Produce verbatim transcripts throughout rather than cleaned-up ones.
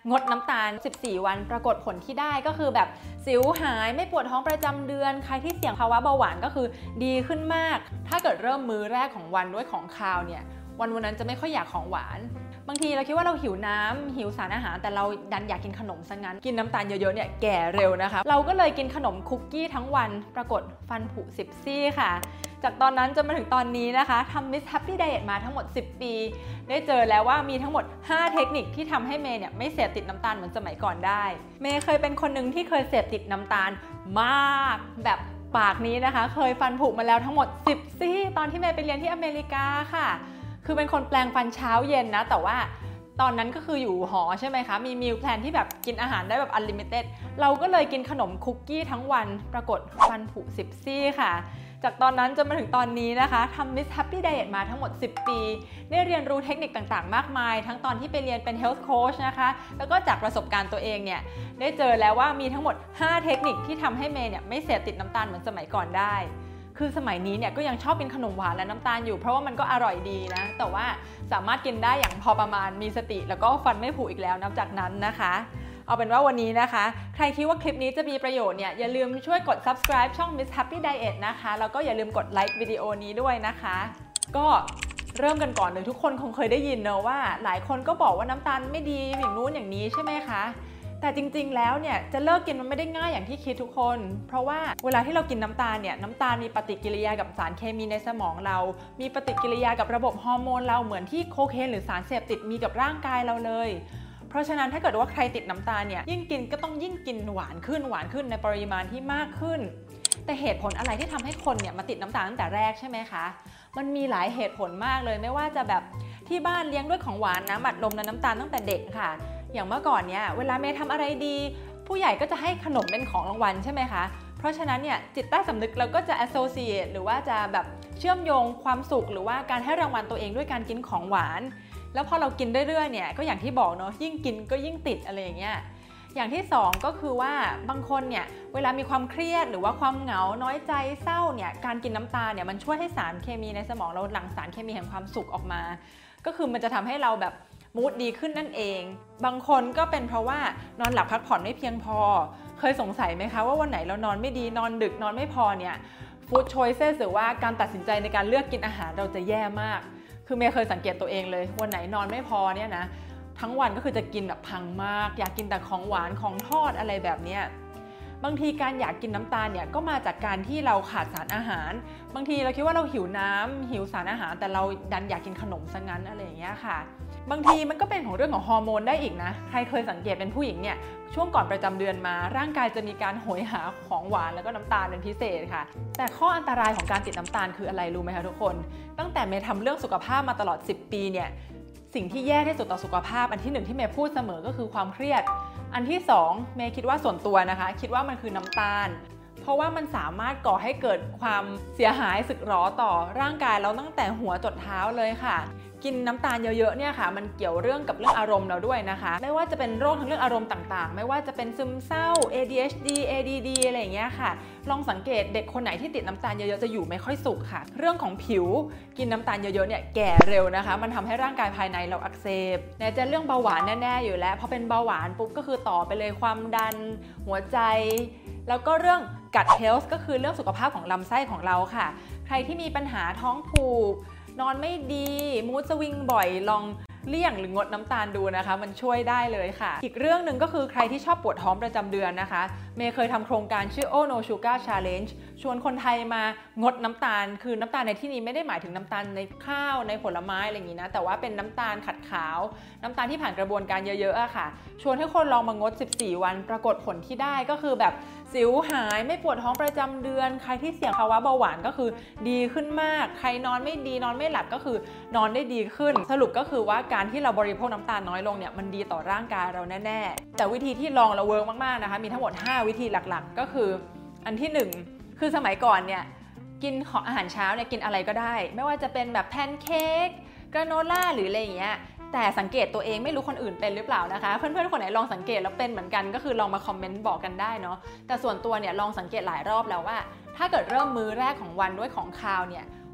งดน้ำตาลสิบสี่วันปรากฏผลที่ได้ก็คือแบบสิวหายไม่ปวดท้องประจำเดือนใครที่เสี่ยงภาวะเบาหวานก็คือดีขึ้นมากถ้าเกิดเริ่มมื้อแรกของวันด้วยของคาวเนี่ยวันวันนั้นจะไม่ค่อยอยากของหวานบางทีเราคิดว่าเราหิวน้ำหิวสารอาหารแต่เราดันอยากกินขนมซะงั้นกินน้ำตาลเยอะๆเนี่ยแก่เร็วนะคะเราก็เลยกินขนมคุกกี้ทั้งวันปรากฏฟันผุสิบซี่ค่ะจากตอนนั้นจนมาถึงตอนนี้นะคะทำ Miss Happy Diet มาทั้งหมดสิบปีได้เจอแล้วว่ามีทั้งหมดห้าเทคนิคที่ทำให้เมย์เนี่ยไม่เสพติดน้ำตาลเหมือนสมัยก่อนได้เมย์เคยเป็นคนหนึ่งที่เคยเสพติดน้ำตาลมากแบบปากนี้นะคะเคยฟันผุมาแล้วทั้งหมดสิบซี่ตอนที่เมย์ไปเรียนที่อเมริกาค่ะคือเป็นคนแปลงฟันเช้าเย็นนะแต่ว่าตอนนั้นก็คืออยู่หอใช่ไหมคะมีมิลแพลนที่แบบกินอาหารได้แบบอันลิมิเต็ดเราก็เลยกินขนมคุกกี้ทั้งวันปรากฏฟันผุสิบซี่ค่ะจากตอนนั้นจนมาถึงตอนนี้นะคะทำ Miss Happy Diet มาทั้งหมดสิบปีได้เรียนรู้เทคนิคต่างๆมากมายทั้งตอนที่ไปเรียนเป็น Health Coach นะคะแล้วก็จากประสบการณ์ตัวเองเนี่ยได้เจอแล้วว่ามีทั้งหมดห้าเทคนิคที่ทำให้เมย์เนี่ยไม่เสพติดน้ำตาลเหมือนสมัยก่อนได้คือสมัยนี้เนี่ยก็ยังชอบกินขนมหวานและน้ำตาลอยู่เพราะว่ามันก็อร่อยดีนะแต่ว่าสามารถกินได้อย่างพอประมาณมีสติแล้วก็ฟันไม่ผุอีกแล้วนับจากนั้นนะคะเอาเป็นว่าวันนี้นะคะใครคิดว่าคลิปนี้จะมีประโยชน์เนี่ยอย่าลืมช่วยกด Subscribe ช่อง Miss Happy Diet นะคะแล้วก็อย่าลืมกดไลค์วิดีโอนี้ด้วยนะคะก็เริ่มกันก่อนเลยทุกคนคงเคยได้ยินเนอะว่าหลายคนก็บอกว่าน้ำตาลไม่ดีอย่างนู้นอย่างนี้ใช่ไหมคะแต่จริงๆแล้วเนี่ยจะเลิกกินมันไม่ได้ง่ายอย่างที่คิดทุกคนเพราะว่าเวลาที่เรากินน้ำตาลเนี่ยน้ำตาลมีปฏิกิริยากับสารเคมีในสมองเรามีปฏิกิริยากับระบบฮอร์โมนเราเหมือนที่โคเคนหรือสารเสพติดมีกับร่างกายเราเลยเพราะฉะนั้นถ้าเกิดว่าใครติดน้ำตาลเนี่ยยิ่งกินก็ต้องยิ่งกินหวานขึ้นหวานขึ้นในปริมาณที่มากขึ้นแต่เหตุผลอะไรที่ทำให้คนเนี่ยมาติดน้ำตาลตั้งแต่แรกใช่ไหมคะมันมีหลายเหตุผลมากเลยไม่ว่าจะแบบที่บ้านเลี้ยงด้วยของหวานน้ำอัดลมและน้ำตาลตั้งแต่เด็กค่ะอย่างเมื่อก่อนเนี่ยเวลาเมย์ทำอะไรดีผู้ใหญ่ก็จะให้ขนมเป็นของรางวัลใช่ไหมคะเพราะฉะนั้นเนี่ยจิตใต้สำนึกเราก็จะ associate หรือว่าจะแบบเชื่อมโยงความสุขหรือว่าการให้รางวัลตัวเองด้วยการกินของหวานแล้วพอเรากินเรื่อยๆเนี่ยก็อย่างที่บอกเนาะยิ่งกินก็ยิ่งติดอะไรอย่างเงี้ยอย่างที่สองก็คือว่าบางคนเนี่ยเวลามีความเครียดหรือว่าความเหงาน้อยใจเศร้าเนี่ยการกินน้ำตาลเนี่ยมันช่วยให้สารเคมีในสมองเราหลั่งสารเคมีแห่งความสุขออกมาก็คือมันจะทำให้เราแบบมูดดีขึ้นนั่นเองบางคนก็เป็นเพราะว่านอนหลับพักผ่อนไม่เพียงพอเคยสงสัยไหมคะว่าวันไหนเรานอนไม่ดีนอนดึกนอนไม่พอเนี่ย food choices หรือว่าการตัดสินใจในการเลือกกินอาหารเราจะแย่มากคือเมย์เคยสังเกตตัวเองเลยวันไหนนอนไม่พอเนี่ยนะทั้งวันก็คือจะกินแบบพังมากอยากกินแต่ของหวานของทอดอะไรแบบเนี้ยบางทีการอยากกินน้ำตาลเนี่ยก็มาจากการที่เราขาดสารอาหารบางทีเราคิดว่าเราหิวน้ำหิวสารอาหารแต่เราดันอยากกินขนมซะงั้นอะไรอย่างเงี้ยค่ะบางทีมันก็เป็นของเรื่องของฮอร์โมนได้อีกนะใครเคยสังเกตเป็นผู้หญิงเนี่ยช่วงก่อนประจำเดือนมาร่างกายจะมีการโหยหาของหวานแล้วก็น้ำตาลเป็นพิเศษค่ะแต่ข้ออันตรายของการติดน้ำตาลคืออะไรรู้ไหมคะทุกคนตั้งแต่เมย์ทำเรื่องสุขภาพมาตลอดสิบปีเนี่ยสิ่งที่แย่ที่สุดต่อสุขภาพอันที่หนึ่งที่เมย์พูดเสมอก็คือความเครียดอันที่สองเมย์คิดว่าส่วนตัวนะคะคิดว่ามันคือน้ำตาลเพราะว่ามันสามารถก่อให้เกิดความเสียหายสึกหรอต่อร่างกายเราตั้งแต่หัวจดเท้าเลยค่ะกินน้ำตาลเยอะๆเนี่ยค่ะมันเกี่ยวเรื่องกับเรื่องอารมณ์เราด้วยนะคะไม่ว่าจะเป็นโรคทางเรื่องอารมณ์ต่างๆไม่ว่าจะเป็นซึมเศร้า เอ ดี เอช ดี เอ ดี ดี อะไรอย่างเงี้ยค่ะลองสังเกตเด็กคนไหนที่ติดน้ำตาลเยอะๆจะอยู่ไม่ค่อยสุขค่ะเรื่องของผิวกินน้ำตาลเยอะๆเนี่ยแก่เร็วนะคะมันทำให้ร่างกายภายในเราอักเสบไหนจะเรื่องเบาหวานแน่ๆอยู่แล้วพอเป็นเบาหวานปุ๊บก็คือต่อไปเลยความดันหัวใจแล้วก็เรื่อง gut health ก็คือเรื่องสุขภาพของลำไส้ของเราค่ะใครที่มีปัญหาท้องผูกนอนไม่ดีมูดสวิงบ่อยลองเลี่ยงหรืองดน้ำตาลดูนะคะมันช่วยได้เลยค่ะอีกเรื่องหนึ่งก็คือใครที่ชอบปวดท้องประจำเดือนนะคะเมย์เคยทำโครงการชื่อ Oh No Sugar Challenge ชวนคนไทยมางดน้ำตาลคือน้ำตาลในที่นี้ไม่ได้หมายถึงน้ำตาลในข้าวในผลไม้อะไรอย่างนี้นะแต่ว่าเป็นน้ำตาลขัดขาวน้ำตาลที่ผ่านกระบวนการเยอะๆอะค่ะชวนให้คนลองมางดสิบสี่วันปรากฏผลที่ได้ก็คือแบบสิวหายไม่ปวดท้องประจำเดือนใครที่เสี่ยงภาวะเบาหวานก็คือดีขึ้นมากใครนอนไม่ดีนอนไม่หลับก็คือนอนได้ดีขึ้นสรุปก็คือว่าการที่เราบริโภคน้ำตาลน้อยลงเนี่ยมันดีต่อร่างกายเราแน่ๆแต่วิธีที่ลองเราเวิร์กมากๆนะคะมีทั้งหมดห้าวิธีหลักๆก็คืออันที่หนึ่งคือสมัยก่อนเนี่ยกินของอาหารเช้าเนี่ยกินอะไรก็ได้ไม่ว่าจะเป็นแบบแพนเค้กกราโนล่าหรืออะไรอย่างเงี้ยแต่สังเกตตัวเองไม่รู้คนอื่นเป็นหรือเปล่านะคะเพื่อนๆคนไหนลองสังเกตแล้วเป็นเหมือนกันก็คือลองมาคอมเมนต์บอกกันได้เนาะแต่ส่วนตัวเนี่ยลองสังเกตหลายรอบแล้วว่าถ้าเกิดเริ่มมื้อแรกของวันด้วยของคาวเนี่ย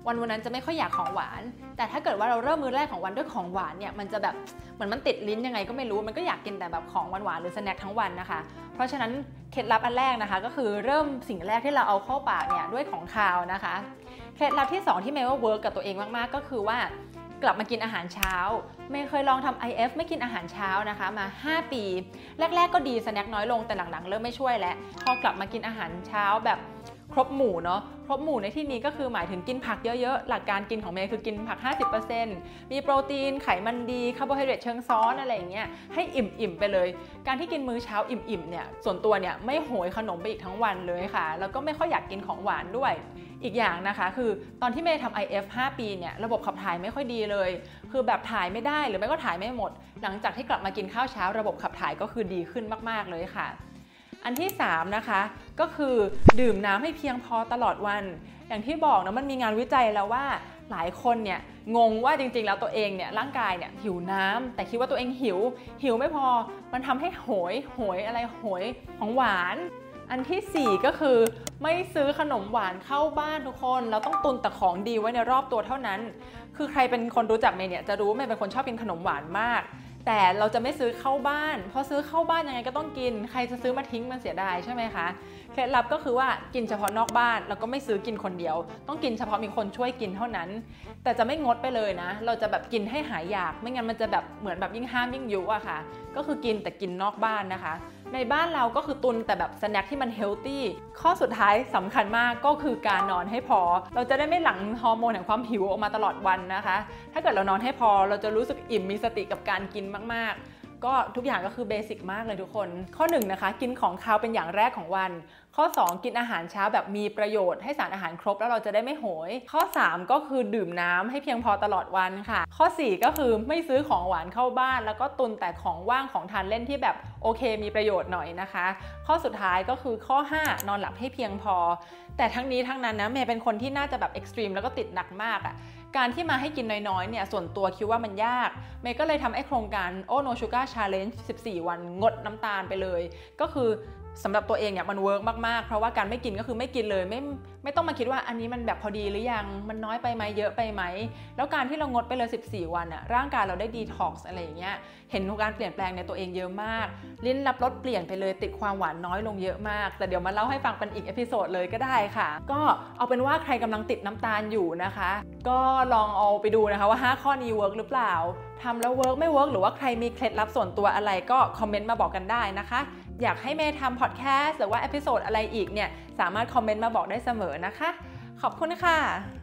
วันวันนั้นจะไม่ค่อยอยากของหวานแต่ถ้าเกิดว่าเราเริ่มมื้อแรกของวันด้วยของหวานเนี่ยมันจะแบบเหมือนมันติดลิ้นยังไงก็ไม่รู้มันก็อยากกินแต่แบบของหวานๆหรือสแน็คทั้งวันนะคะเพราะฉะนั้นเคล็ดลับอันแรกนะคะก็คือเริ่มสิ่งแรกที่เราเอาเข้าปากเนี่ยด้วยของคาวนะคะเคล็ดลับที่สองที่เมย์ว่าเวิร์กกับตัวเองมากๆก็คือว่ากลับมากินอาหารเช้าเมย์เคยลองทำ ไอ เอฟ ไม่กินอาหารเช้านะคะมาห้าปีแรกๆก็ดีสแน็คน้อยลงแต่หลังๆเริ่มไม่ช่วยแล้วพอกลับมากินอาหารเช้าแบบครบหมู่เนาะครบหมู่ในที่นี้ก็คือหมายถึงกินผักเยอะๆหลักการกินของเมย์คือกินผัก ห้าสิบเปอร์เซ็นต์ มีโปรตีนไขมันดีคาร์โบไฮเดรตเชิงซ้อนอะไรอย่างเงี้ยให้อิ่มๆไปเลยการที่กินมื้อเช้าอิ่มๆเนี่ยส่วนตัวเนี่ยไม่โหยขนมไปอีกทั้งวันเลยค่ะแล้วก็ไม่ค่อยอยากกินของหวานด้วยอีกอย่างนะคะคือตอนที่เมย์ทำ ไอ เอฟ ห้าปีเนี่ยระบบขับถ่ายไม่ค่อยดีเลยคือแบบถ่ายไม่ได้หรือไม่ก็ถ่ายไม่หมดหลังจากที่กลับมากินข้าวเช้าระบบขับถ่ายก็คือดีขึ้นมากๆเลยค่ะอันที่สามนะคะก็คือดื่มน้ำให้เพียงพอตลอดวันอย่างที่บอกนะมันมีงานวิจัยแล้วว่าหลายคนเนี่ยงงว่าจริงๆแล้วตัวเองเนี่ยร่างกายเนี่ยหิวน้ำแต่คิดว่าตัวเองหิวหิวไม่พอมันทำให้โหยโหยอะไรโหยของหวานอันที่สี่ก็คือไม่ซื้อขนมหวานเข้าบ้านทุกคนเราต้องตุนแต่ของดีไว้ในรอบตัวเท่านั้นคือใครเป็นคนรู้จักเมย์เนี่ยจะรู้ว่าเมย์เป็นคนชอบกินขนมหวานมากแต่เราจะไม่ซื้อเข้าบ้านเพราะซื้อเข้าบ้านยังไงก็ต้องกินใครจะซื้อมาทิ้งมันเสียดายใช่ไหมคะเคล็ดลับก็คือว่ากินเฉพาะนอกบ้านแล้วก็ไม่ซื้อกินคนเดียวต้องกินเฉพาะมีคนช่วยกินเท่านั้นแต่จะไม่งดไปเลยนะเราจะแบบกินให้หายอยากไม่งั้นมันจะแบบเหมือนแบบยิ่งห้ามยิ่งยุอะค่ะก็คือกินแต่กินนอกบ้านนะคะในบ้านเราก็คือตุนแต่แบบสแน็คที่มันเฮลตี้ข้อสุดท้ายสำคัญมากก็คือการนอนให้พอเราจะได้ไม่หลั่งฮอร์โมนแห่งความหิวออกมาตลอดวันนะคะถ้าเกิดเรานอนให้พอเราจะรู้สึกอิ่มมีสติกับการกินมากๆก็ทุกอย่างก็คือเบสิกมากเลยทุกคนข้อหนึ่งนะคะกินของคาวเป็นอย่างแรกของวันข้อสองกินอาหารเช้าแบบมีประโยชน์ให้สารอาหารครบแล้วเราจะได้ไม่โหยข้อสามก็คือดื่มน้ำให้เพียงพอตลอดวันค่ะข้อสี่ก็คือไม่ซื้อของหวานเข้าบ้านแล้วก็ตุนแต่ของว่างของทานเล่นที่แบบโอเคมีประโยชน์หน่อยนะคะข้อสุดท้ายก็คือข้อห้านอนหลับให้เพียงพอแต่ทั้งนี้ทั้งนั้นนะเมย์เป็นคนที่น่าจะแบบเอ็กซ์ตรีมแล้วก็ติดหนักมากอ่ะการที่มาให้กินน้อยๆเนี่ยส่วนตัวคิดว่ามันยากเมย์ก็เลยทำไอ้โครงการ โอ No Sugar Challenge สิบสี่วันงดน้ำตาลไปเลยก็คือสำหรับตัวเองเนี่ยมันเวิร์กมากๆเพราะว่าการไม่กินก็คือไม่กินเลยไม่ไม่ต้องมาคิดว่าอันนี้มันแบบพอดีหรือยังมันน้อยไปไหมเยอะไปไหมแล้วการที่เรางดไปเลยสิบสี่วันอะร่างกายเราได้ดีท็อกซ์อะไรอย่างเงี้ยเห็นการเปลี่ยนแปลงในตัวเองเยอะมากลิ้นรับรสเปลี่ยนไปเลยติดความหวานน้อยลงเยอะมากแต่เดี๋ยวมาเล่าให้ฟังเป็นอีกเอพิโซดเลยก็ได้ค่ะก็เอาเป็นว่าใครกำลังติดน้ำตาลอยู่นะคะก็ลองเอาไปดูนะคะว่าห้าข้อนี้เวิร์กหรือเปล่าทำแล้วเวิร์กไม่เวิร์กหรือว่าใครมีเคล็ดลับส่วนตัวอะไรก็คอมเมนต์มาบอกกันได้นะคะอยากให้เมย์ทำพอดแคสต์หรือว่าเอพิโซดอะไรอีกเนี่ยสามารถคอมเมนต์มาบอกได้เสมอนะคะขอบคุณค่ะ